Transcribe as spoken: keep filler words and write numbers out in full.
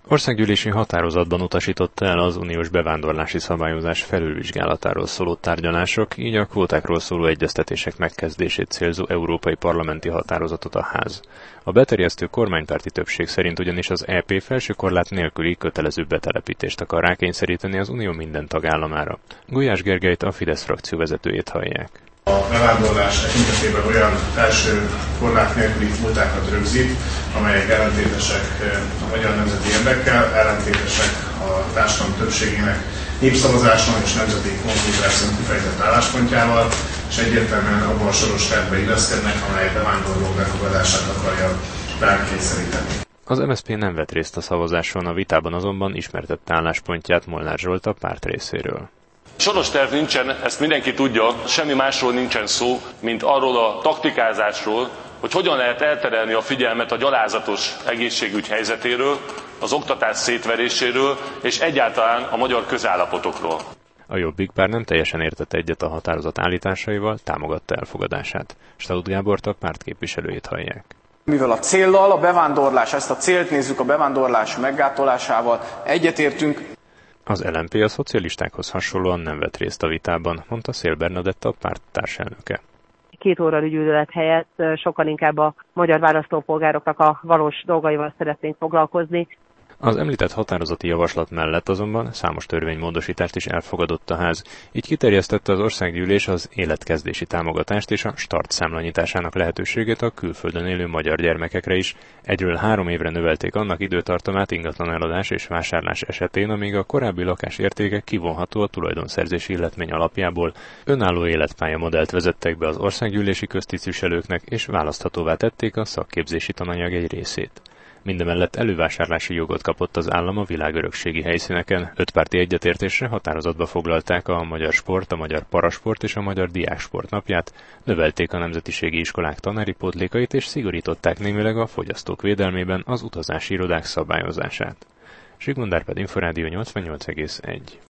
Országgyűlési határozatban utasította el az uniós bevándorlási szabályozás felülvizsgálatáról szóló tárgyalások, így a kvótákról szóló egyeztetések megkezdését célzó európai parlamenti határozatot a ház. A beterjesztő kormánypárti többség szerint ugyanis az é pé felső korlát nélküli kötelező betelepítést akar rákényszeríteni az unió minden tagállamára. Gulyás Gergelyt, a Fidesz frakció vezetőjét hallják. A bevándorlás tekintetében olyan felső korlát nélküli kvótákat rögzít, amelyek ellentétesek a magyar nemzeti érdekkel, ellentétesek a társadalom többségének népszavazáson és nemzeti konzultáción kifejtett álláspontjával, és egyértelműen abban a soros tervbe illeszkednek, amely bevándorlók befogadását akarja rákényszeríteni. Az em es zé pé nem vett részt a szavazáson, a vitában azonban ismertette álláspontját Molnár Zsolt a párt részéről. Soros terv nincsen, ezt mindenki tudja, semmi másról nincsen szó, mint arról a taktikázásról, hogy hogyan lehet elterelni a figyelmet a gyalázatos egészségügy helyzetéről, az oktatás szétveréséről és egyáltalán a magyar közállapotokról. A Jobbik bár nem teljesen értett egyet a határozat állításaival, támogatta elfogadását. Staudt Gábort, a párt képviselőjét hallják. Mivel a céllal, a bevándorlás, ezt a célt nézzük a bevándorlás meggátolásával, egyetértünk. Az el em pé a szocialistákhoz hasonlóan nem vett részt a vitában, mondta Szél Bernadetta, a párt társelnöke. Két óra ügyület helyett sokkal inkább a magyar választópolgároknak a valós dolgaival szeretnénk foglalkozni. Az említett határozati javaslat mellett azonban számos törvénymódosítást is elfogadott a ház, így kiterjesztette az országgyűlés az életkezdési támogatást és a start számla nyitásának lehetőségét a külföldön élő magyar gyermekekre is. Egyről három évre növelték annak időtartamát ingatlan eladás és vásárlás esetén, amíg a korábbi lakás értéke kivonható a tulajdonszerzési illetmény alapjából. Önálló életpálya modellt vezettek be az országgyűlési köztisztviselőknek, és választhatóvá tették a szakképzési tananyag egy részét. Mindemellett elővásárlási jogot kapott az állam a világörökségi helyszíneken. Öt párti egyetértésre határozatba foglalták a magyar sport, a magyar parasport és a magyar diáksport napját, növelték a nemzetiségi iskolák tanári pótlékait és szigorították némileg a fogyasztók védelmében az utazási irodák szabályozását. Zsigmond Árpád, Inforádió nyolcvannyolc egész egy.